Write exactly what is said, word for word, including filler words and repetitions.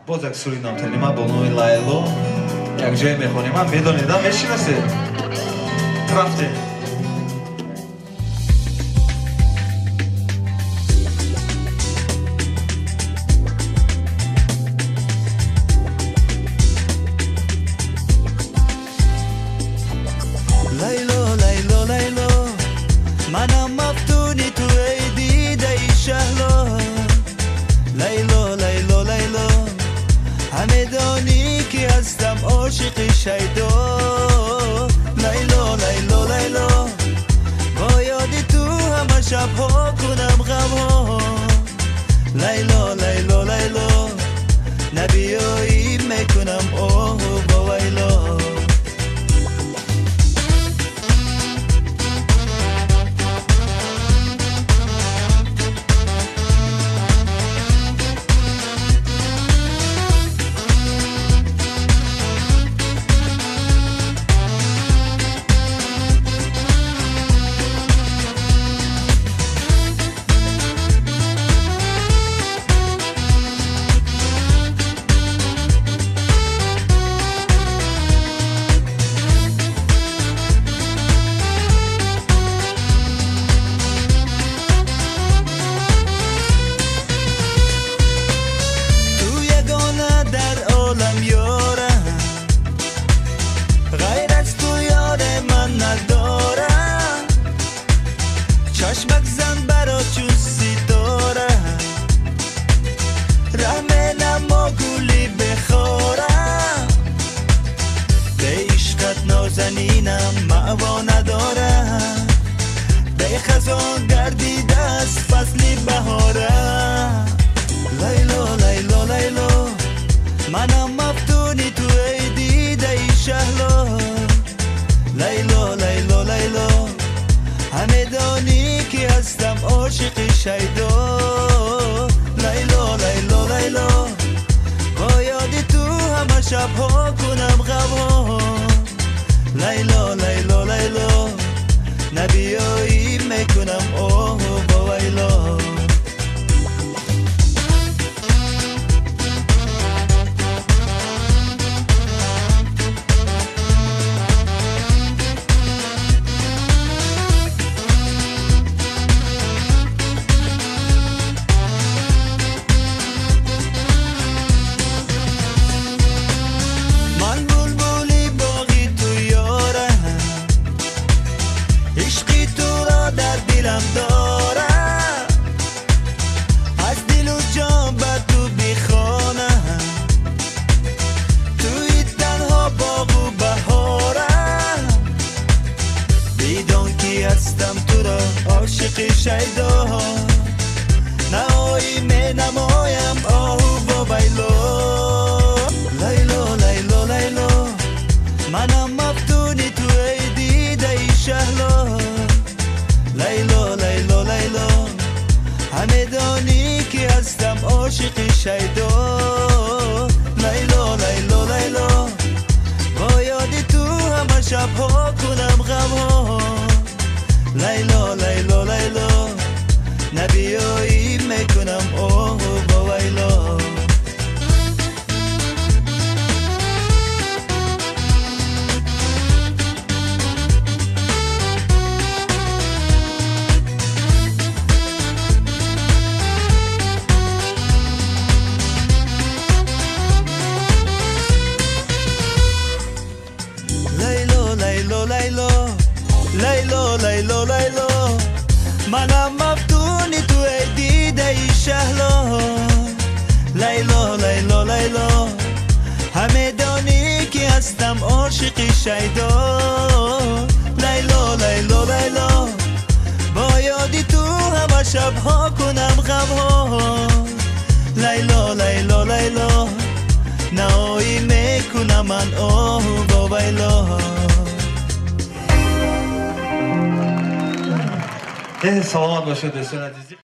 бозак суринам талима бо номи Лайло як ҷое мехонем. Ман медонедам, мешинасед? Рафтем. Лайло, Лайло, Лайло, манам мафтуни ту эй дидаи шаҳло. Лайло, Лайло, Лайло, ҳаме донӣ ки ҳастам ошиқи шайдо. Лайло, Лайло, Лайло, бо ёди ту ҳама шабҳо кунам ғамҳо. Лайло, Лайло, Лайло, набиёӣ мекунам оҳу бо вайло. چشمک زن برا چون ستاره رحمه نما گلی بخورم به عشقت نازنینم معوا ندارم به خزان گردیده است فصلی بهارم. لیلا لیلا لیلا منم مفتونی تو ای دیده ای شهلا. لیلا لیلا لیلا همه دانی که هستم عاشق شیدا. لیلا لیلا لیلا با یاد تو همه شبها کنم غمها. لیلا لیلا لیلا نبیایی میکنم اوه با ویلا. دارم از دل و جان به تو بیخوانم توی تنها باغ و بهارم. بیدان که هستم تو را عاشق شیدا نهایی می نمایم آهو با بیلا. لیلا لیلا لیلا منم مفتونی تو ای دیده ای شهلا. لیلا لیلا لیلا همه دانی که هستم عاشق شیدا. لیلا لیلا لیلا با یاد تو همه شبها کنم غمها. لیلا لیلا لیلا نبیایی میکنم اوه با ویلا. لیلا لیلا لیلا لیلا منم مفتونی تو ای دیده ای شهلا. لیلا لیلا لیلا همه دانی که هستم عاشق شیدا. لیلا لیلا لیلا با یادی تو همه شبها کنم غمها. لیلا لیلا لیلا نهایی میکنم من اوه با ویلا. سلامت باشید دوستان عزیزی.